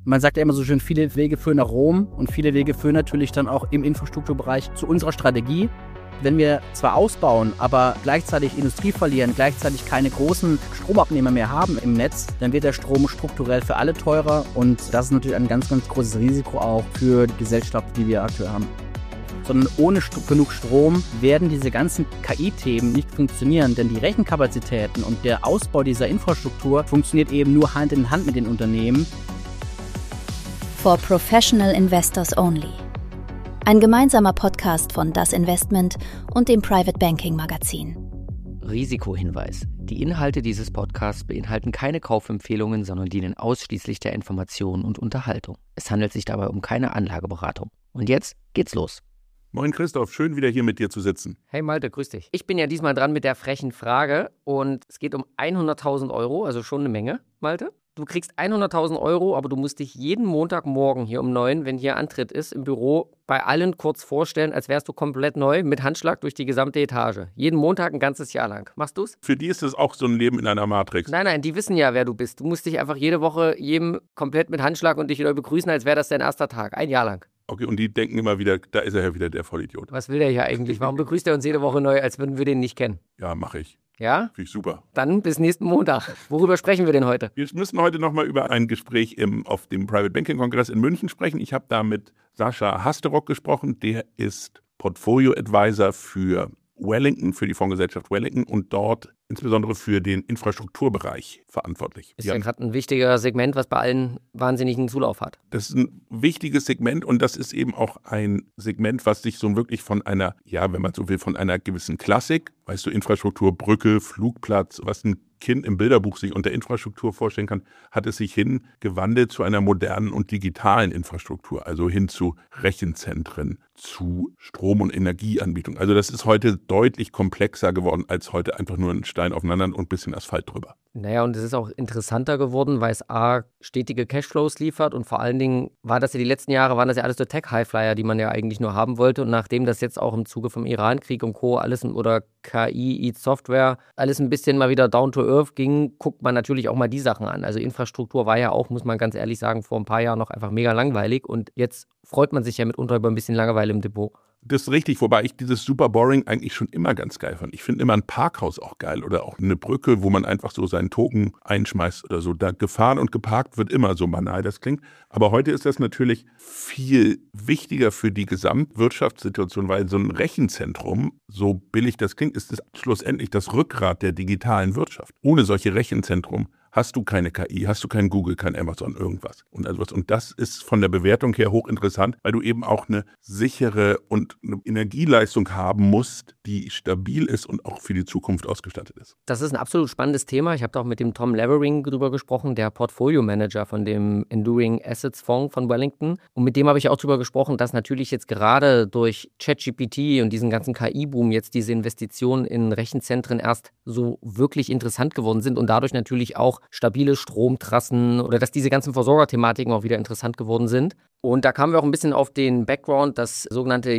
Man sagt ja immer so schön, viele Wege führen nach Rom und viele Wege führen natürlich dann auch im Infrastrukturbereich zu unserer Strategie. Wenn wir zwar ausbauen, aber gleichzeitig Industrie verlieren, gleichzeitig keine großen Stromabnehmer mehr haben im Netz, dann wird der Strom strukturell für alle teurer und das ist natürlich ein ganz, ganz großes Risiko auch für die Gesellschaft, die wir aktuell haben. Sondern ohne genug Strom werden diese ganzen KI-Themen nicht funktionieren, denn die Rechenkapazitäten und der Ausbau dieser Infrastruktur funktioniert eben nur Hand in Hand mit den Unternehmen. For Professional Investors Only. Ein gemeinsamer Podcast von Das Investment und dem Private Banking Magazin. Risikohinweis. Die Inhalte dieses Podcasts beinhalten keine Kaufempfehlungen, sondern dienen ausschließlich der Information und Unterhaltung. Es handelt sich dabei um keine Anlageberatung. Und jetzt geht's los. Moin Christoph, schön wieder hier mit dir zu sitzen. Hey Malte, grüß dich. Ich bin ja diesmal dran mit der frechen Frage und es geht um 100.000 Euro, also schon eine Menge, Malte. Du kriegst 100.000 Euro, aber du musst dich jeden Montagmorgen hier um 9, wenn hier Antritt ist, im Büro bei allen kurz vorstellen, als wärst du komplett neu mit Handschlag durch die gesamte Etage. Jeden Montag ein ganzes Jahr lang. Machst du's? Für die ist das auch so ein Leben in einer Matrix. Nein, die wissen ja, wer du bist. Du musst dich einfach jede Woche jedem komplett mit Handschlag und dich neu begrüßen, als wäre das dein erster Tag. Ein Jahr lang. Okay, und die denken immer wieder, da ist er ja wieder der Vollidiot. Was will der hier eigentlich? Warum begrüßt er uns jede Woche neu, als würden wir den nicht kennen? Ja, mache ich. Ja? Finde ich super. Dann bis nächsten Montag. Worüber sprechen wir denn heute? Wir müssen heute nochmal über ein Gespräch auf dem Private Banking Kongress in München sprechen. Ich habe da mit Sascha Hasterock gesprochen. Der ist Portfolio Advisor für Wellington, für die Fondsgesellschaft Wellington und dort insbesondere für den Infrastrukturbereich verantwortlich. Ist ja gerade ein wichtiger Segment, was bei allen wahnsinnigen Zulauf hat. Das ist ein wichtiges Segment und das ist eben auch ein Segment, was sich so wirklich von einer, ja, wenn man so will, von einer gewissen Klassik, weißt du, Infrastruktur, Brücke, Flugplatz, was ein Kind im Bilderbuch sich unter Infrastruktur vorstellen kann, hat es sich hingewandelt zu einer modernen und digitalen Infrastruktur, also hin zu Rechenzentren, zu Strom- und Energieanbietung. Also das ist heute deutlich komplexer geworden als heute einfach nur ein Stein aufeinander und ein bisschen Asphalt drüber. Naja, und es ist auch interessanter geworden, weil es A, stetige Cashflows liefert und vor allen Dingen waren das ja die letzten Jahre, waren das ja alles so Tech-Highflyer, die man ja eigentlich nur haben wollte. Und nachdem das jetzt auch im Zuge vom Iran-Krieg und Co. alles oder KI, Eat Software, alles ein bisschen mal wieder down to earth ging, guckt man natürlich auch mal die Sachen an. Also Infrastruktur war ja auch, muss man ganz ehrlich sagen, vor ein paar Jahren noch einfach mega langweilig und jetzt freut man sich ja mitunter über ein bisschen Langeweile im Depot. Das ist richtig, wobei ich dieses Super Boring eigentlich schon immer ganz geil fand. Ich finde immer ein Parkhaus auch geil oder auch eine Brücke, wo man einfach so seinen Token einschmeißt oder so. Da gefahren und geparkt wird immer so banal, das klingt. Aber heute ist das natürlich viel wichtiger für die Gesamtwirtschaftssituation, weil so ein Rechenzentrum, so billig das klingt, ist es schlussendlich das Rückgrat der digitalen Wirtschaft. Ohne solche Rechenzentren hast du keine KI, hast du kein Google, kein Amazon, irgendwas. Und das ist von der Bewertung her hochinteressant, weil du eben auch eine sichere und eine Energieleistung haben musst, die stabil ist und auch für die Zukunft ausgestattet ist. Das ist ein absolut spannendes Thema. Ich habe da auch mit dem Tom Levering drüber gesprochen, der Portfolio Manager von dem Enduring Assets Fonds von Wellington. Und mit dem habe ich auch drüber gesprochen, dass natürlich jetzt gerade durch ChatGPT und diesen ganzen KI-Boom jetzt diese Investitionen in Rechenzentren erst so wirklich interessant geworden sind und dadurch natürlich auch stabile Stromtrassen oder dass diese ganzen Versorgerthematiken auch wieder interessant geworden sind. Und da kamen wir auch ein bisschen auf den Background, das sogenannte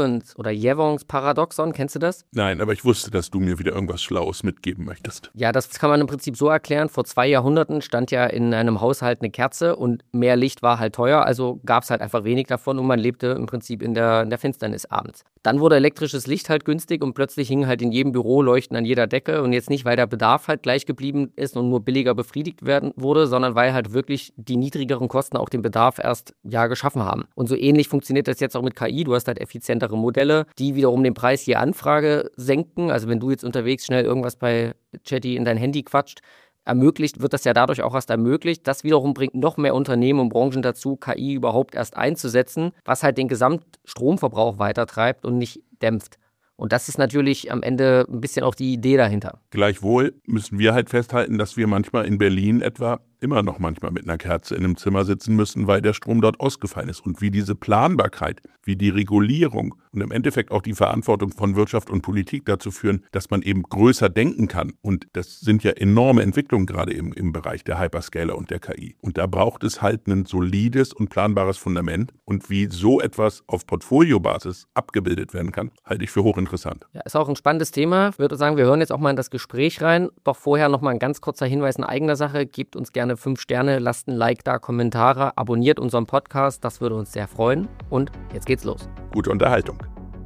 Jevons-Paradoxon. Kennst du das? Nein, aber ich wusste, dass du mir wieder irgendwas Schlaues mitgeben möchtest. Ja, das kann man im Prinzip so erklären. Vor 2 Jahrhunderten stand ja in einem Haushalt eine Kerze und mehr Licht war halt teuer, also gab es halt einfach wenig davon und man lebte im Prinzip in der Finsternis abends. Dann wurde elektrisches Licht halt günstig und plötzlich hingen halt in jedem Büro Leuchten an jeder Decke und jetzt nicht, weil der Bedarf halt gleich geblieben ist und nur billiger befriedigt werden wurde, sondern weil halt wirklich die niedrigeren Kosten auch den Bedarf erst geschaffen haben. Und so ähnlich funktioniert das jetzt auch mit KI. Du hast halt effizientere Modelle, die wiederum den Preis je Anfrage senken. Also wenn du jetzt unterwegs schnell irgendwas bei Chatty in dein Handy quatscht, wird das ja dadurch auch erst ermöglicht. Das wiederum bringt noch mehr Unternehmen und Branchen dazu, KI überhaupt erst einzusetzen, was halt den Gesamtstromverbrauch weitertreibt und nicht dämpft. Und das ist natürlich am Ende ein bisschen auch die Idee dahinter. Gleichwohl müssen wir halt festhalten, dass wir manchmal in Berlin etwa immer noch manchmal mit einer Kerze in einem Zimmer sitzen müssen, weil der Strom dort ausgefallen ist. Und wie diese Planbarkeit, wie die Regulierung und im Endeffekt auch die Verantwortung von Wirtschaft und Politik dazu führen, dass man eben größer denken kann. Und das sind ja enorme Entwicklungen gerade im Bereich der Hyperscaler und der KI. Und da braucht es halt ein solides und planbares Fundament. Und wie so etwas auf Portfoliobasis abgebildet werden kann, halte ich für hochinteressant. Ja, ist auch ein spannendes Thema. Ich würde sagen, wir hören jetzt auch mal in das Gespräch rein. Doch vorher noch mal ein ganz kurzer Hinweis in eigener Sache. Gebt uns gerne gerne 5 Sterne, lasst ein Like da, Kommentare, abonniert unseren Podcast, das würde uns sehr freuen. Und jetzt geht's los. Gute Unterhaltung.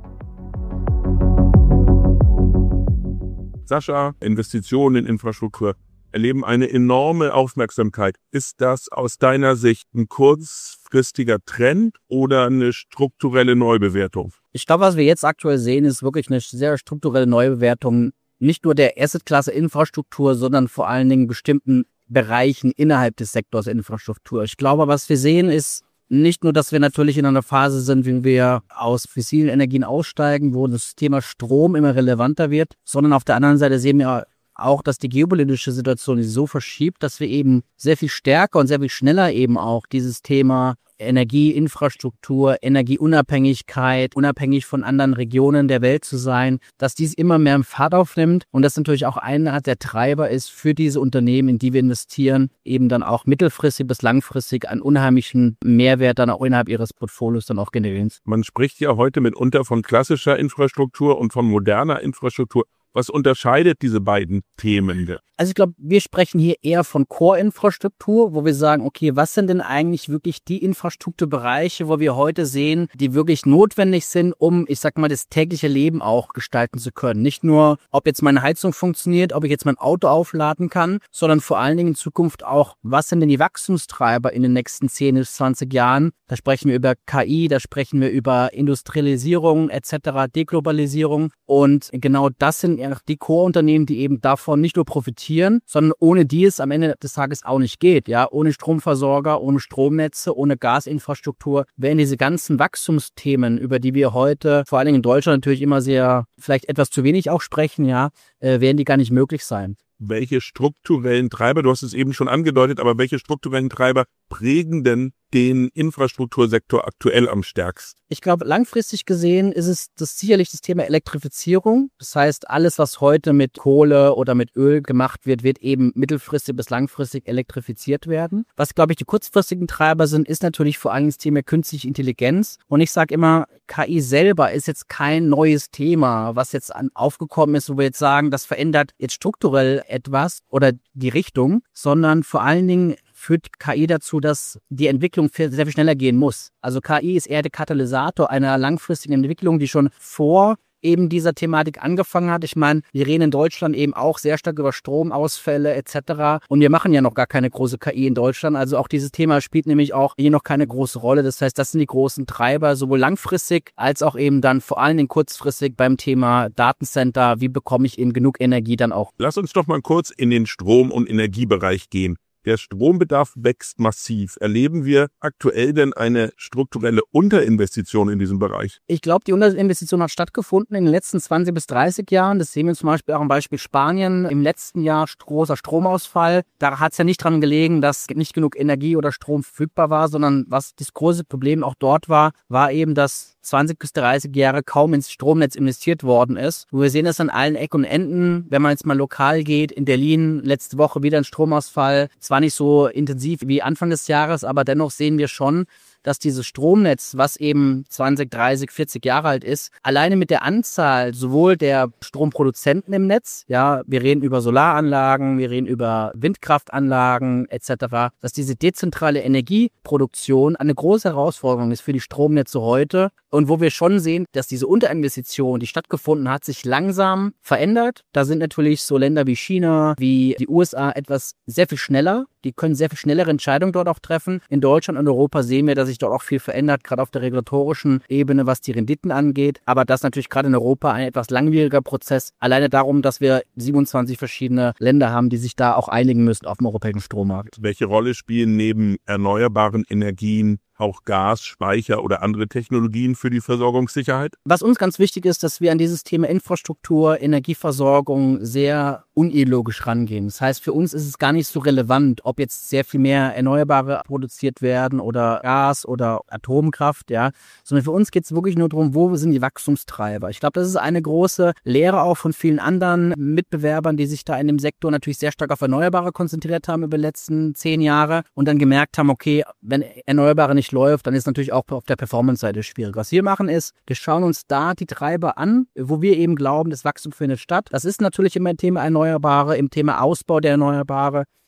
Sascha, Investitionen in Infrastruktur erleben eine enorme Aufmerksamkeit. Ist das aus deiner Sicht ein kurzfristiger Trend oder eine strukturelle Neubewertung? Ich glaube, was wir jetzt aktuell sehen, ist wirklich eine sehr strukturelle Neubewertung, nicht nur der Assetklasse Infrastruktur, sondern vor allen Dingen bestimmten Bereichen innerhalb des Sektors Infrastruktur. Ich glaube, was wir sehen, ist nicht nur, dass wir natürlich in einer Phase sind, wie wir aus fossilen Energien aussteigen, wo das Thema Strom immer relevanter wird, sondern auf der anderen Seite sehen wir auch, dass die geopolitische Situation sich so verschiebt, dass wir eben sehr viel stärker und sehr viel schneller eben auch dieses Thema Energieinfrastruktur, Energieunabhängigkeit, unabhängig von anderen Regionen der Welt zu sein, dass dies immer mehr im Fahrt aufnimmt und das natürlich auch einer der Treiber ist für diese Unternehmen, in die wir investieren, eben dann auch mittelfristig bis langfristig einen unheimlichen Mehrwert dann auch innerhalb ihres Portfolios dann auch generieren. Man spricht ja heute mitunter von klassischer Infrastruktur und von moderner Infrastruktur. Was unterscheidet diese beiden Themen? Also ich glaube, wir sprechen hier eher von Core-Infrastruktur, wo wir sagen, okay, was sind denn eigentlich wirklich die Infrastrukturbereiche, wo wir heute sehen, die wirklich notwendig sind, um, ich sag mal, das tägliche Leben auch gestalten zu können. Nicht nur, ob jetzt meine Heizung funktioniert, ob ich jetzt mein Auto aufladen kann, sondern vor allen Dingen in Zukunft auch, was sind denn die Wachstumstreiber in den nächsten 10 bis 20 Jahren? Da sprechen wir über KI, da sprechen wir über Industrialisierung etc., Deglobalisierung und genau das sind ja die Core-Unternehmen, die eben davon nicht nur profitieren, sondern ohne die es am Ende des Tages auch nicht geht. Ja, ohne Stromversorger, ohne Stromnetze, ohne Gasinfrastruktur wären diese ganzen Wachstumsthemen, über die wir heute, vor allen Dingen in Deutschland natürlich immer sehr, vielleicht etwas zu wenig auch sprechen, wären die gar nicht möglich sein. Welche strukturellen Treiber, du hast es eben schon angedeutet, aber welche strukturellen Treiber prägen denn den Infrastruktursektor aktuell am stärksten? Ich glaube, langfristig gesehen ist es sicherlich das Thema Elektrifizierung. Das heißt, alles, was heute mit Kohle oder mit Öl gemacht wird, wird eben mittelfristig bis langfristig elektrifiziert werden. Was, glaube ich, die kurzfristigen Treiber sind, ist natürlich vor allem das Thema künstliche Intelligenz. Und ich sage immer, KI selber ist jetzt kein neues Thema, was jetzt aufgekommen ist, wo wir jetzt sagen, das verändert jetzt strukturell etwas oder die Richtung, sondern vor allen Dingen führt KI dazu, dass die Entwicklung sehr viel schneller gehen muss. Also KI ist eher der Katalysator einer langfristigen Entwicklung, die schon vor eben dieser Thematik angefangen hat. Ich meine, wir reden in Deutschland eben auch sehr stark über Stromausfälle etc. Und wir machen ja noch gar keine große KI in Deutschland. Also auch dieses Thema spielt nämlich auch hier noch keine große Rolle. Das heißt, das sind die großen Treiber, sowohl langfristig als auch eben dann vor allen Dingen kurzfristig beim Thema Datencenter. Wie bekomme ich eben genug Energie dann auch? Lass uns doch mal kurz in den Strom- und Energiebereich gehen. Der Strombedarf wächst massiv. Erleben wir aktuell denn eine strukturelle Unterinvestition in diesem Bereich? Ich glaube, die Unterinvestition hat stattgefunden in den letzten 20 bis 30 Jahren. Das sehen wir zum Beispiel auch am Beispiel Spanien. Im letzten Jahr großer Stromausfall. Da hat es ja nicht dran gelegen, dass nicht genug Energie oder Strom verfügbar war, sondern was das große Problem auch dort war eben, dass 20 bis 30 Jahre kaum ins Stromnetz investiert worden ist. Und wir sehen das an allen Ecken und Enden. Wenn man jetzt mal lokal geht, in Berlin letzte Woche wieder ein Stromausfall. Zwar nicht so intensiv wie Anfang des Jahres, aber dennoch sehen wir schon, dass dieses Stromnetz, was eben 20, 30, 40 Jahre alt ist, alleine mit der Anzahl sowohl der Stromproduzenten im Netz, wir reden über Solaranlagen, wir reden über Windkraftanlagen etc., dass diese dezentrale Energieproduktion eine große Herausforderung ist für die Stromnetze heute und wo wir schon sehen, dass diese Unterinvestition, die stattgefunden hat, sich langsam verändert. Da sind natürlich so Länder wie China, wie die USA etwas sehr viel schneller. Die können sehr viel schnellere Entscheidungen dort auch treffen. In Deutschland und Europa sehen wir, dass sich dort auch viel verändert, gerade auf der regulatorischen Ebene, was die Renditen angeht. Aber das ist natürlich gerade in Europa ein etwas langwieriger Prozess. Alleine darum, dass wir 27 verschiedene Länder haben, die sich da auch einigen müssen auf dem europäischen Strommarkt. Welche Rolle spielen neben erneuerbaren Energien auch Gas, Speicher oder andere Technologien für die Versorgungssicherheit? Was uns ganz wichtig ist, dass wir an dieses Thema Infrastruktur, Energieversorgung sehr unideologisch rangehen. Das heißt, für uns ist es gar nicht so relevant, ob jetzt sehr viel mehr Erneuerbare produziert werden oder Gas oder Atomkraft, sondern für uns geht es wirklich nur darum, wo sind die Wachstumstreiber. Ich glaube, das ist eine große Lehre auch von vielen anderen Mitbewerbern, die sich da in dem Sektor natürlich sehr stark auf Erneuerbare konzentriert haben über die letzten 10 Jahre und dann gemerkt haben, okay, wenn Erneuerbare nicht läuft, dann ist natürlich auch auf der Performance-Seite schwierig. Was wir machen ist, wir schauen uns da die Treiber an, wo wir eben glauben, das Wachstum findet statt. Das ist natürlich immer im Thema Erneuerbare, im Thema Ausbau der Erneuerbare.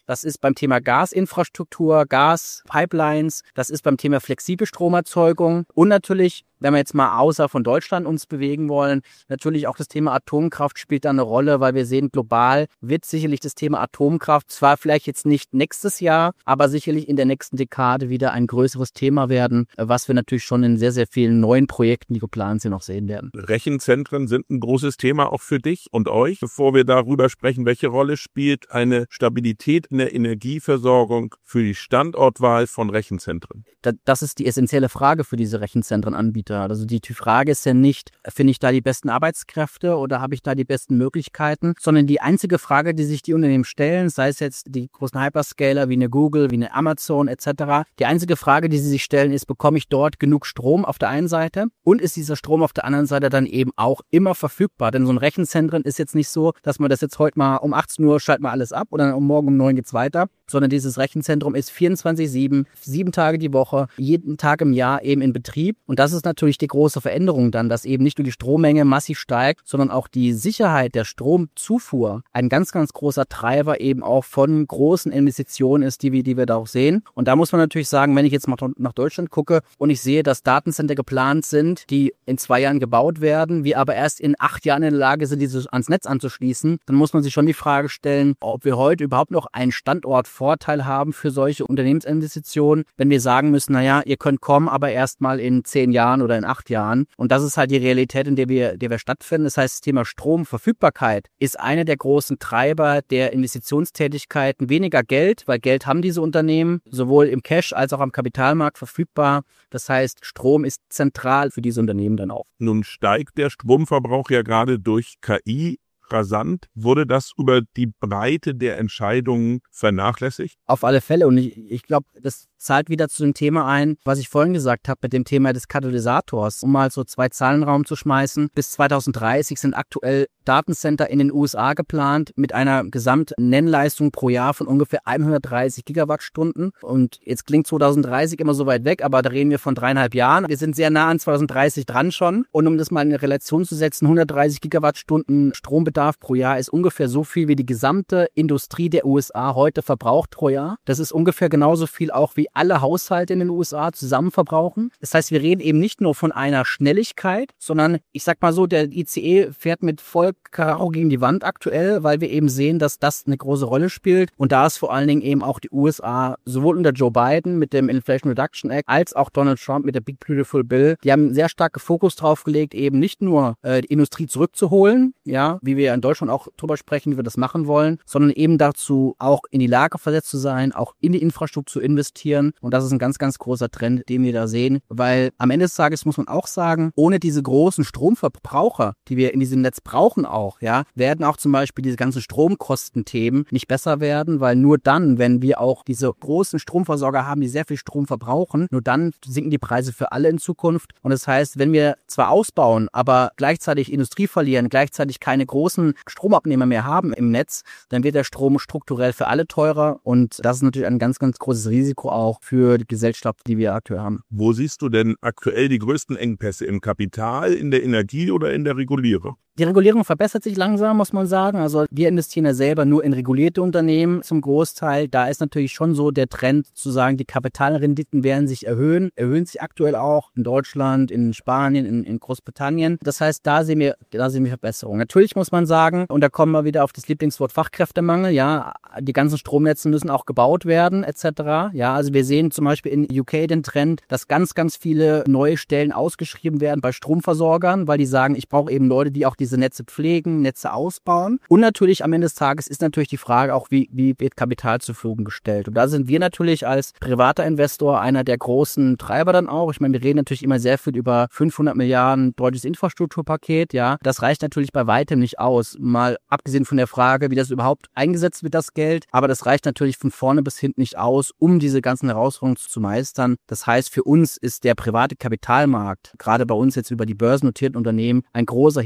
Das ist beim Thema Gasinfrastruktur, Gaspipelines, das ist beim Thema flexible Stromerzeugung und natürlich, wenn wir jetzt mal außer von Deutschland uns bewegen wollen, natürlich auch das Thema Atomkraft spielt da eine Rolle, weil wir sehen, global wird sicherlich das Thema Atomkraft zwar vielleicht jetzt nicht nächstes Jahr, aber sicherlich in der nächsten Dekade wieder ein größeres Thema werden, was wir natürlich schon in sehr, sehr vielen neuen Projekten, die geplant sind, auch sehen werden. Rechenzentren sind ein großes Thema auch für dich und euch. Bevor wir darüber sprechen, welche Rolle spielt eine Stabilität in der Energieversorgung für die Standortwahl von Rechenzentren? Das ist die essentielle Frage für diese Rechenzentrenanbieter. Also die Frage ist ja nicht, finde ich da die besten Arbeitskräfte oder habe ich da die besten Möglichkeiten, sondern die einzige Frage, die sich die Unternehmen stellen, sei es jetzt die großen Hyperscaler wie eine Google, wie eine Amazon etc., die einzige Frage, die sie sich stellen, ist, bekomme ich dort genug Strom auf der einen Seite und ist dieser Strom auf der anderen Seite dann eben auch immer verfügbar? Denn so ein Rechenzentren ist jetzt nicht so, dass man das jetzt heute mal um 18 Uhr schalten wir alles ab oder morgen um 9 geht's weiter, sondern dieses Rechenzentrum ist 24/7, 7 Tage die Woche, jeden Tag im Jahr eben in Betrieb. Und das ist natürlich die große Veränderung dann, dass eben nicht nur die Strommenge massiv steigt, sondern auch die Sicherheit der Stromzufuhr ein ganz, ganz großer Treiber eben auch von großen Investitionen ist, die wir da auch sehen. Und da muss man natürlich sagen, wenn ich jetzt mal nach Deutschland gucke und ich sehe, dass Datencenter geplant sind, die in 2 Jahren gebaut werden, wir aber erst in 8 Jahren in der Lage sind, diese ans Netz anzuschließen, dann muss man sich schon die Frage stellen, ob wir heute überhaupt noch einen Standortvorteil haben für solche Unternehmensinvestitionen, wenn wir sagen müssen, naja, ihr könnt kommen, aber erst mal in 10 Jahren oder in 8 Jahren. Und das ist halt die Realität, in der wir stattfinden. Das heißt, das Thema Stromverfügbarkeit ist eine der großen Treiber der Investitionstätigkeiten. Weniger Geld, weil Geld haben diese Unternehmen, sowohl im Cash als auch am Kapitalmarkt verfügbar. Das heißt, Strom ist zentral für diese Unternehmen dann auch. Nun steigt der Stromverbrauch ja gerade durch KI rasant. Wurde das über die Breite der Entscheidungen vernachlässigt? Auf alle Fälle. Und ich glaube, das zahlt wieder zu dem Thema ein, was ich vorhin gesagt habe, mit dem Thema des Katalysators. Um mal so 2 Zahlen in den Raum zu schmeißen. Bis 2030 sind aktuell Datencenter in den USA geplant mit einer Gesamtnennleistung pro Jahr von ungefähr 130 Gigawattstunden. Und jetzt klingt 2030 immer so weit weg, aber da reden wir von 3,5 Jahren. Wir sind sehr nah an 2030 dran schon. Und um das mal in eine Relation zu setzen, 130 Gigawattstunden Strombedarf pro Jahr ist ungefähr so viel, wie die gesamte Industrie der USA heute verbraucht pro Jahr. Das ist ungefähr genauso viel auch wie alle Haushalte in den USA zusammen verbrauchen. Das heißt, wir reden eben nicht nur von einer Schnelligkeit, sondern ich sag mal so, der ICE fährt mit voll Karacho gegen die Wand aktuell, weil wir eben sehen, dass das eine große Rolle spielt. Und da ist vor allen Dingen eben auch die USA, sowohl unter Joe Biden mit dem Inflation Reduction Act, als auch Donald Trump mit der Big Beautiful Bill, die haben sehr starke Fokus drauf gelegt, eben nicht nur die Industrie zurückzuholen, ja, wie wir in Deutschland auch drüber sprechen, wie wir das machen wollen, sondern eben dazu auch in die Lage versetzt zu sein, auch in die Infrastruktur zu investieren. Und das ist ein ganz, ganz großer Trend, den wir da sehen, weil am Ende des Tages muss man auch sagen, ohne diese großen Stromverbraucher, die wir in diesem Netz brauchen auch, ja, werden auch zum Beispiel diese ganzen Stromkostenthemen nicht besser werden, weil nur dann, wenn wir auch diese großen Stromversorger haben, die sehr viel Strom verbrauchen, nur dann sinken die Preise für alle in Zukunft. Und das heißt, wenn wir zwar ausbauen, aber gleichzeitig Industrie verlieren, gleichzeitig keine großen Stromabnehmer mehr haben im Netz, dann wird der Strom strukturell für alle teurer und das ist natürlich ein ganz, ganz großes Risiko auch für die Gesellschaft, die wir aktuell haben. Wo siehst du denn aktuell die größten Engpässe? Im Kapital, in der Energie oder in der Regulierung? Die Regulierung verbessert sich langsam, muss man sagen. Also wir investieren ja selber nur in regulierte Unternehmen zum Großteil. Da ist natürlich schon so der Trend zu sagen, die Kapitalrenditen werden sich erhöhen sich aktuell auch in Deutschland, in Spanien, in Großbritannien. Das heißt, da sehen wir Verbesserungen. Natürlich muss man sagen, und da kommen wir wieder auf das Lieblingswort Fachkräftemangel, ja, die ganzen Stromnetze müssen auch gebaut werden, etc. Ja, also wir sehen zum Beispiel in UK den Trend, dass ganz, ganz viele neue Stellen ausgeschrieben werden bei Stromversorgern, weil die sagen, ich brauche eben Leute, die auch diese Netze pflegen, Netze ausbauen. Und natürlich am Ende des Tages ist natürlich die Frage auch, wie wird Kapital zur Verfügung gestellt. Und da sind wir natürlich als privater Investor einer der großen Treiber dann auch. Ich meine, wir reden natürlich immer sehr viel über 500 Milliarden deutsches Infrastrukturpaket. Ja, das reicht natürlich bei weitem nicht aus. Mal abgesehen von der Frage, wie das überhaupt eingesetzt wird, das Geld. Aber das reicht natürlich von vorne bis hinten nicht aus, um diese ganzen Herausforderungen zu meistern. Das heißt, für uns ist der private Kapitalmarkt, gerade bei uns jetzt über die börsennotierten Unternehmen, ein großer Hebel eben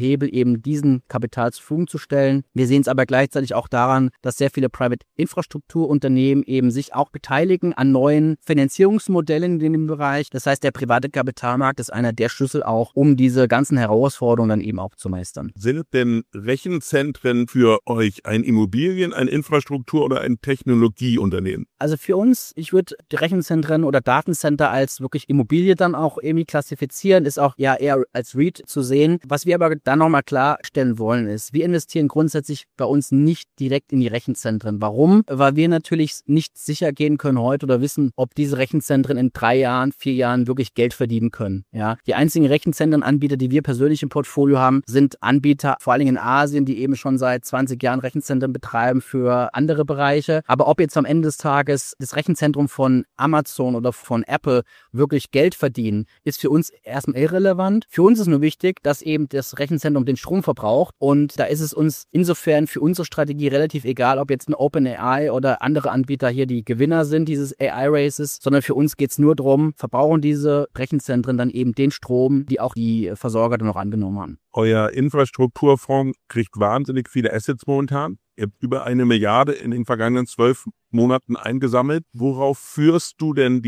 eben diesen Kapital zur Verfügung zu stellen. Wir sehen es aber gleichzeitig auch daran, dass sehr viele Private-Infrastrukturunternehmen eben sich auch beteiligen an neuen Finanzierungsmodellen in dem Bereich. Das heißt, der private Kapitalmarkt ist einer der Schlüssel auch, um diese ganzen Herausforderungen dann eben auch zu meistern. Sind denn Rechenzentren für euch ein Immobilien-, ein Infrastruktur- oder ein Technologieunternehmen? Also für uns, ich würde die Rechenzentren oder Datencenter als wirklich Immobilie dann auch irgendwie klassifizieren, ist auch ja eher als REIT zu sehen. Was wir aber dann nochmal klarstellen wollen ist, wir investieren grundsätzlich bei uns nicht direkt in die Rechenzentren. Warum? Weil wir natürlich nicht sicher gehen können heute oder wissen, ob diese Rechenzentren in 3 Jahren, 4 Jahren wirklich Geld verdienen können. Ja, die einzigen Rechenzentrenanbieter, die wir persönlich im Portfolio haben, sind Anbieter, vor allen Dingen in Asien, die eben schon seit 20 Jahren Rechenzentren betreiben für andere Bereiche. Aber ob jetzt am Ende des Tages das Rechenzentrum von Amazon oder von Apple wirklich Geld verdienen, ist für uns erstmal irrelevant. Für uns ist nur wichtig, dass eben das Rechenzentrum den Strom verbraucht und da ist es uns insofern für unsere Strategie relativ egal, ob jetzt ein OpenAI oder andere Anbieter hier die Gewinner sind dieses AI-Races, sondern für uns geht es nur darum, verbrauchen diese Rechenzentren dann eben den Strom, die auch die Versorger dann noch angenommen haben. Euer Infrastrukturfonds kriegt wahnsinnig viele Assets momentan. Ihr habt über 1 Milliarde in den vergangenen 12 Monaten eingesammelt. Worauf führst du denn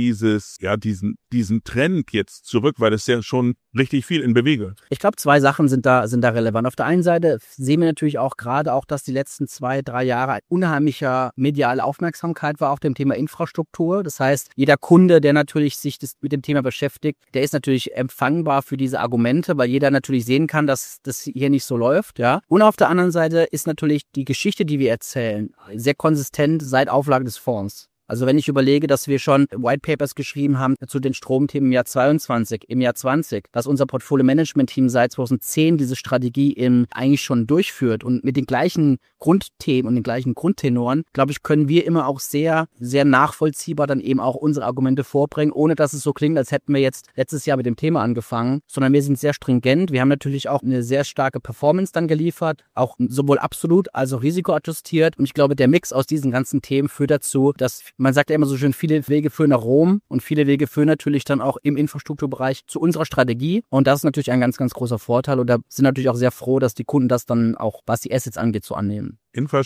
diesen Trend jetzt zurück? Weil das ja schon richtig viel in Bewegung. Ich glaube, 2 Sachen sind da relevant. Auf der einen Seite sehen wir natürlich auch gerade auch, dass die letzten 2, 3 Jahre ein unheimlicher mediale Aufmerksamkeit war auf dem Thema Infrastruktur. Das heißt, jeder Kunde, der natürlich sich mit dem Thema beschäftigt, der ist natürlich empfangbar für diese Argumente, weil jeder natürlich sehen kann, dass das hier nicht so läuft. Ja. Und auf der anderen Seite ist natürlich die Geschichte, die wir erzählen, sehr konsistent seit Auflage des Fonds. Also wenn ich überlege, dass wir schon White Papers geschrieben haben zu den Stromthemen im Jahr 22, im Jahr 20, dass unser Portfolio-Management-Team seit 2010 diese Strategie eigentlich schon durchführt und mit den gleichen Grundthemen und den gleichen Grundtenoren, glaube ich, können wir immer auch sehr, sehr nachvollziehbar dann eben auch unsere Argumente vorbringen, ohne dass es so klingt, als hätten wir jetzt letztes Jahr mit dem Thema angefangen, sondern wir sind sehr stringent. Wir haben natürlich auch eine sehr starke Performance dann geliefert, auch sowohl absolut als auch risikoadjustiert. Und ich glaube, der Mix aus diesen ganzen Themen führt dazu, dass man sagt ja immer so schön, viele Wege führen nach Rom und viele Wege führen natürlich dann auch im Infrastrukturbereich zu unserer Strategie. Und das ist natürlich ein ganz, ganz großer Vorteil. Und da sind natürlich auch sehr froh, dass die Kunden das dann auch, was die Assets angeht, so annehmen.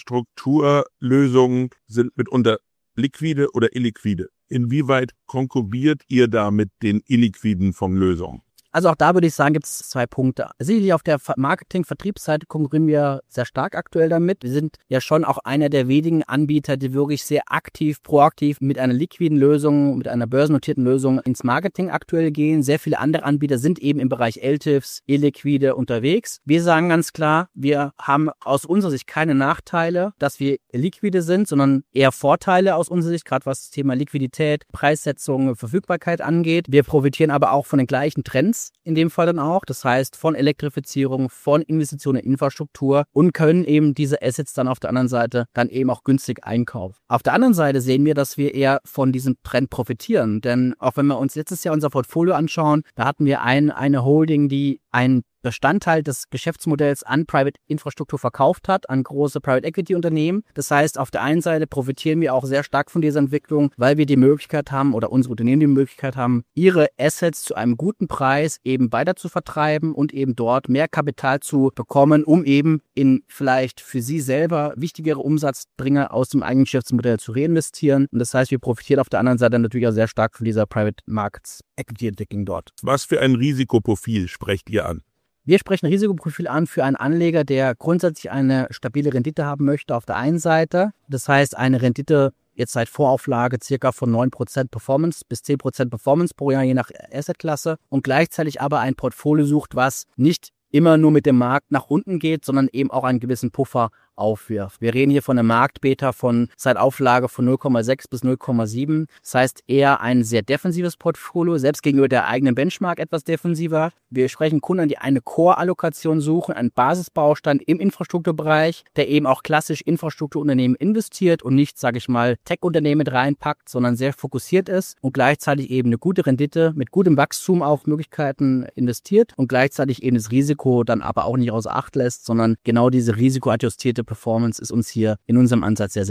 Infrastrukturlösungen sind mitunter liquide oder illiquide. Inwieweit konkurriert ihr da mit den illiquiden Fonds-Lösungen? Also auch da würde ich sagen, gibt es 2 Punkte. Sicherlich auf der Marketing-Vertriebsseite konkurrieren wir sehr stark aktuell damit. Wir sind ja schon auch einer der wenigen Anbieter, die wirklich sehr aktiv, proaktiv mit einer liquiden Lösung, mit einer börsennotierten Lösung ins Marketing aktuell gehen. Sehr viele andere Anbieter sind eben im Bereich LTIFs, illiquide unterwegs. Wir sagen ganz klar, wir haben aus unserer Sicht keine Nachteile, dass wir liquide sind, sondern eher Vorteile aus unserer Sicht, gerade was das Thema Liquidität, Preissetzung, Verfügbarkeit angeht. Wir profitieren aber auch von den gleichen Trends in dem Fall dann auch. Das heißt, von Elektrifizierung, von Investitionen in Infrastruktur und können eben diese Assets dann auf der anderen Seite dann eben auch günstig einkaufen. Auf der anderen Seite sehen wir, dass wir eher von diesem Trend profitieren. Denn auch wenn wir uns letztes Jahr unser Portfolio anschauen, da hatten wir eine Holding, die ein Bestandteil des Geschäftsmodells an Private-Infrastruktur verkauft hat, an große Private-Equity-Unternehmen. Das heißt, auf der einen Seite profitieren wir auch sehr stark von dieser Entwicklung, weil wir die Möglichkeit haben oder unsere Unternehmen die Möglichkeit haben, ihre Assets zu einem guten Preis eben weiter zu vertreiben und eben dort mehr Kapital zu bekommen, um eben in vielleicht für sie selber wichtigere Umsatzbringer aus dem eigenen Geschäftsmodell zu reinvestieren. Und das heißt, wir profitieren auf der anderen Seite natürlich auch sehr stark von dieser Private Markets Equity-Entwicklung dort. Was für ein Risikoprofil sprecht ihr an? Wir sprechen ein Risikoprofil an für einen Anleger, der grundsätzlich eine stabile Rendite haben möchte auf der einen Seite. Das heißt, eine Rendite jetzt seit Vorauflage circa von 9% Performance bis 10% Performance pro Jahr, je nach Assetklasse. Und gleichzeitig aber ein Portfolio sucht, was nicht immer nur mit dem Markt nach unten geht, sondern eben auch einen gewissen Puffer aufwirft. Wir reden hier von einem Marktbeta von seit Auflage von 0,6 bis 0,7. Das heißt eher ein sehr defensives Portfolio, selbst gegenüber der eigenen Benchmark etwas defensiver. Wir sprechen Kunden, die eine Core-Allokation suchen, einen Basisbaustein im Infrastrukturbereich, der eben auch klassisch Infrastrukturunternehmen investiert und nicht, sage ich mal, Tech-Unternehmen mit reinpackt, sondern sehr fokussiert ist und gleichzeitig eben eine gute Rendite mit gutem Wachstum auf Möglichkeiten investiert und gleichzeitig eben das Risiko dann aber auch nicht außer Acht lässt, sondern genau diese risikoadjustierte Performance ist uns hier in unserem Ansatz sehr, sehr wichtig.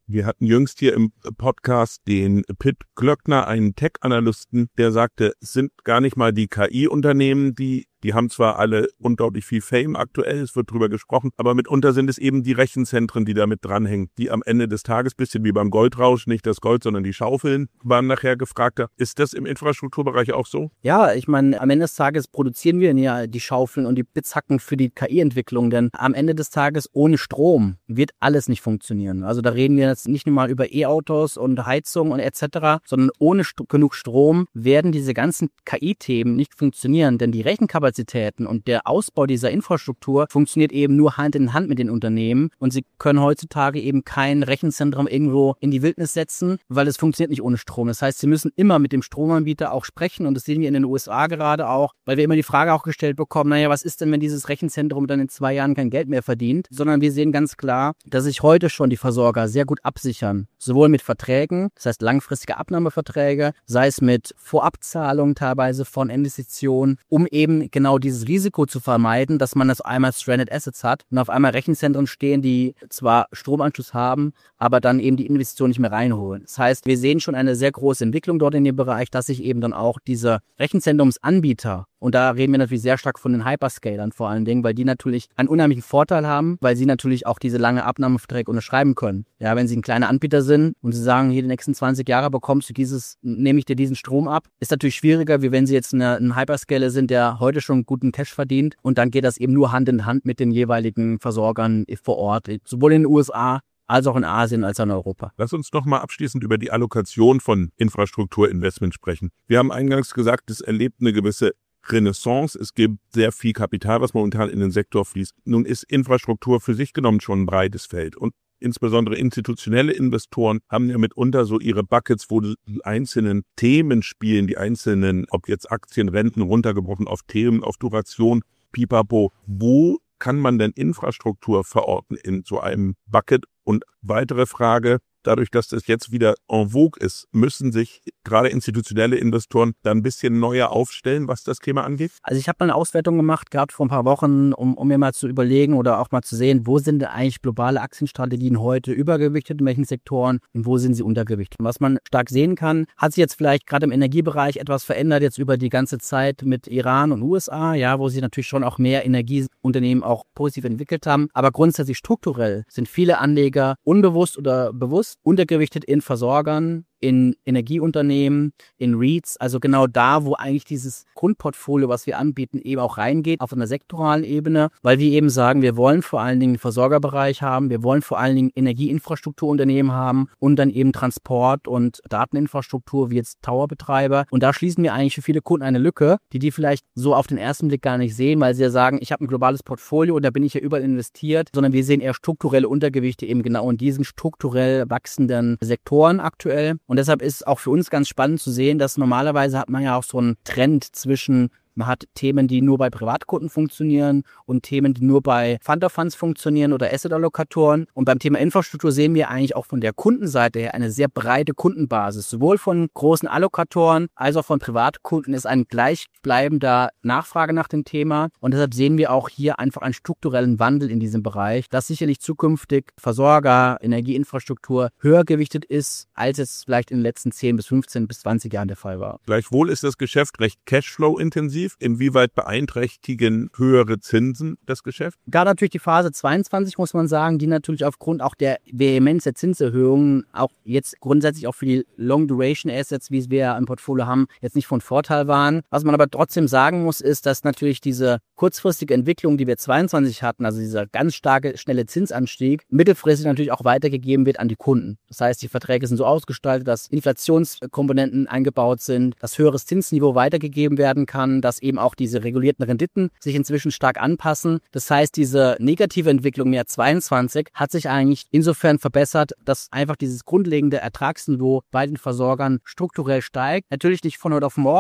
Wir hatten jüngst hier im Podcast den Pitt Glöckner, einen Tech-Analysten, der sagte, es sind gar nicht mal die KI-Unternehmen, die haben zwar alle unglaublich viel Fame aktuell, es wird drüber gesprochen, aber mitunter sind es eben die Rechenzentren, die damit dranhängen, die am Ende des Tages, bisschen wie beim Goldrausch, nicht das Gold, sondern die Schaufeln, waren nachher gefragter. Ist das im Infrastrukturbereich auch so? Ja, ich meine, am Ende des Tages produzieren wir ja die Schaufeln und die Spitzhacken für die KI-Entwicklung, denn am Ende des Tages ohne Strom wird alles nicht funktionieren. Also da reden wir jetzt nicht nur mal über E-Autos und Heizung und etc., sondern ohne genug Strom werden diese ganzen KI-Themen nicht funktionieren, denn die Rechenkapazitäten und der Ausbau dieser Infrastruktur funktioniert eben nur Hand in Hand mit den Unternehmen und sie können heutzutage eben kein Rechenzentrum irgendwo in die Wildnis setzen, weil es funktioniert nicht ohne Strom. Das heißt, sie müssen immer mit dem Stromanbieter auch sprechen und das sehen wir in den USA gerade auch, weil wir immer die Frage auch gestellt bekommen, naja, was ist denn, wenn dieses Rechenzentrum dann in 2 Jahren kein Geld mehr verdient? Sondern wir sehen ganz klar, dass sich heute schon die Versorger sehr gut absichern, sowohl mit Verträgen, das heißt langfristige Abnahmeverträge, sei es mit Vorabzahlungen teilweise von Investitionen, um eben genau dieses Risiko zu vermeiden, dass man auf einmal Stranded Assets hat und auf einmal Rechenzentren stehen, die zwar Stromanschluss haben, aber dann eben die Investition nicht mehr reinholen. Das heißt, wir sehen schon eine sehr große Entwicklung dort in dem Bereich, dass sich eben dann auch diese Rechenzentrumsanbieter, und da reden wir natürlich sehr stark von den Hyperscalern vor allen Dingen, weil die natürlich einen unheimlichen Vorteil haben, weil sie natürlich auch diese lange Abnahmeverträge unterschreiben können. Ja, wenn sie ein kleiner Anbieter sind und sie sagen, hier die nächsten 20 Jahre bekommst du nehme ich dir diesen Strom ab, ist natürlich schwieriger, wie wenn sie jetzt ein Hyperscaler sind, der heute schon guten Cash verdient und dann geht das eben nur Hand in Hand mit den jeweiligen Versorgern vor Ort, sowohl in den USA als auch in Asien als auch in Europa. Lass uns noch mal abschließend über die Allokation von Infrastrukturinvestment sprechen. Wir haben eingangs gesagt, es erlebt eine gewisse Renaissance. Es gibt sehr viel Kapital, was momentan in den Sektor fließt. Nun ist Infrastruktur für sich genommen schon ein breites Feld und insbesondere institutionelle Investoren haben ja mitunter so ihre Buckets, wo die einzelnen Themen spielen, die einzelnen, ob jetzt Aktien, Renten, runtergebrochen auf Themen, auf Duration, pipapo. Wo kann man denn Infrastruktur verorten in so einem Bucket? Und weitere Frage, dadurch, dass das jetzt wieder en vogue ist, müssen sich gerade institutionelle Investoren da ein bisschen neuer aufstellen, was das Thema angeht? Also ich habe mal eine Auswertung gemacht gehabt vor ein paar Wochen, um mir mal zu überlegen oder auch mal zu sehen, wo sind denn eigentlich globale Aktienstrategien heute übergewichtet, in welchen Sektoren und wo sind sie untergewichtet. Was man stark sehen kann, hat sich jetzt vielleicht gerade im Energiebereich etwas verändert, jetzt über die ganze Zeit mit Iran und USA, ja, wo sie natürlich schon auch mehr Energieunternehmen auch positiv entwickelt haben. Aber grundsätzlich strukturell sind viele Anleger unbewusst oder bewusst untergewichtet in Versorgern, in Energieunternehmen, in REITs, also genau da, wo eigentlich dieses Grundportfolio, was wir anbieten, eben auch reingeht, auf einer sektoralen Ebene, weil wir eben sagen, wir wollen vor allen Dingen den Versorgerbereich haben, wir wollen vor allen Dingen Energieinfrastrukturunternehmen haben und dann eben Transport- und Dateninfrastruktur, wie jetzt Towerbetreiber. Und da schließen wir eigentlich für viele Kunden eine Lücke, die vielleicht so auf den ersten Blick gar nicht sehen, weil sie ja sagen, ich habe ein globales Portfolio und da bin ich ja überall investiert, sondern wir sehen eher strukturelle Untergewichte eben genau in diesen strukturell wachsenden Sektoren aktuell. Und deshalb ist es auch für uns ganz spannend zu sehen, dass normalerweise hat man ja auch so einen Trend zwischen, man hat Themen, die nur bei Privatkunden funktionieren und Themen, die nur bei Fund of Funds funktionieren oder Asset-Allokatoren. Und beim Thema Infrastruktur sehen wir eigentlich auch von der Kundenseite her eine sehr breite Kundenbasis. Sowohl von großen Allokatoren als auch von Privatkunden ist ein gleichbleibender Nachfrage nach dem Thema. Und deshalb sehen wir auch hier einfach einen strukturellen Wandel in diesem Bereich, dass sicherlich zukünftig Versorger, Energieinfrastruktur höher gewichtet ist, als es vielleicht in den letzten 10 bis 15 bis 20 Jahren der Fall war. Gleichwohl ist das Geschäft recht Cashflow-intensiv. Inwieweit beeinträchtigen höhere Zinsen das Geschäft? Gerade natürlich die Phase 22, muss man sagen, die natürlich aufgrund auch der Vehemenz der Zinserhöhungen auch jetzt grundsätzlich auch für die Long-Duration-Assets, wie wir im Portfolio haben, jetzt nicht von Vorteil waren. Was man aber trotzdem sagen muss, ist, dass natürlich diese kurzfristige Entwicklung, die wir 22 hatten, also dieser ganz starke, schnelle Zinsanstieg, mittelfristig natürlich auch weitergegeben wird an die Kunden. Das heißt, die Verträge sind so ausgestaltet, dass Inflationskomponenten eingebaut sind, dass höheres Zinsniveau weitergegeben werden kann, dass eben auch diese regulierten Renditen sich inzwischen stark anpassen. Das heißt, diese negative Entwicklung im Jahr 22 hat sich eigentlich insofern verbessert, dass einfach dieses grundlegende Ertragsniveau bei den Versorgern strukturell steigt. Natürlich nicht von heute auf morgen,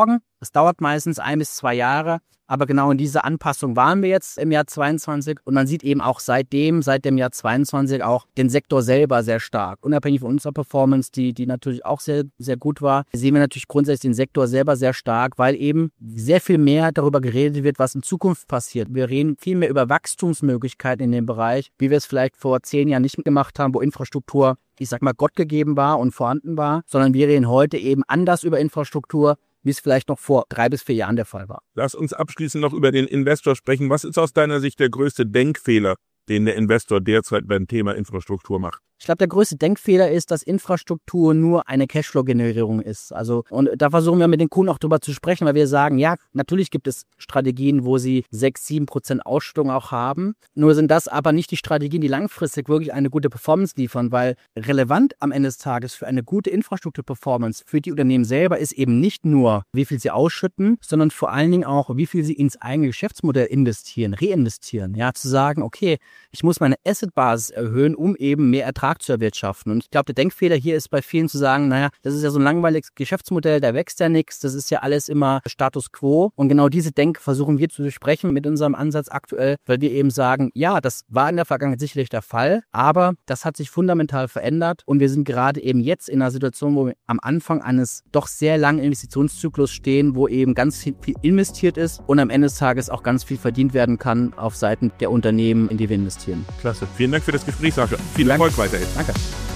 Das dauert meistens 1 bis 2 Jahre. Aber genau in dieser Anpassung waren wir jetzt im Jahr 22 und man sieht eben auch seit dem Jahr 22 auch den Sektor selber sehr stark. Unabhängig von unserer Performance, die natürlich auch sehr, sehr gut war, sehen wir natürlich grundsätzlich den Sektor selber sehr stark, weil eben sehr viel mehr darüber geredet wird, was in Zukunft passiert. Wir reden viel mehr über Wachstumsmöglichkeiten in dem Bereich, wie wir es vielleicht vor 10 Jahren nicht gemacht haben, wo Infrastruktur, ich sag mal, Gott gegeben war und vorhanden war, sondern wir reden heute eben anders über Infrastruktur, wie es vielleicht noch vor 3 bis 4 Jahren der Fall war. Lass uns abschließend noch über den Investor sprechen. Was ist aus deiner Sicht der größte Denkfehler, den der Investor derzeit beim Thema Infrastruktur macht? Ich glaube, der größte Denkfehler ist, dass Infrastruktur nur eine Cashflow-Generierung ist. Und da versuchen wir mit den Kunden auch drüber zu sprechen, weil wir sagen, ja, natürlich gibt es Strategien, wo sie 6-7% Ausschüttung auch haben. Nur sind das aber nicht die Strategien, die langfristig wirklich eine gute Performance liefern, weil relevant am Ende des Tages für eine gute Infrastruktur-Performance für die Unternehmen selber ist eben nicht nur, wie viel sie ausschütten, sondern vor allen Dingen auch, wie viel sie ins eigene Geschäftsmodell reinvestieren. Ja, zu sagen, okay, ich muss meine Asset-Basis erhöhen, um eben mehr Ertrag zu erwirtschaften. Und ich glaube, der Denkfehler hier ist bei vielen zu sagen, naja, das ist ja so ein langweiliges Geschäftsmodell, da wächst ja nichts, das ist ja alles immer Status Quo. Und genau diese Denke versuchen wir zu durchbrechen mit unserem Ansatz aktuell, weil wir eben sagen, ja, das war in der Vergangenheit sicherlich der Fall, aber das hat sich fundamental verändert und wir sind gerade eben jetzt in einer Situation, wo wir am Anfang eines doch sehr langen Investitionszyklus stehen, wo eben ganz viel investiert ist und am Ende des Tages auch ganz viel verdient werden kann auf Seiten der Unternehmen, in die wir investieren. Klasse. Vielen Dank für das Gespräch, Sascha. Viel Erfolg weiterhin. Danke.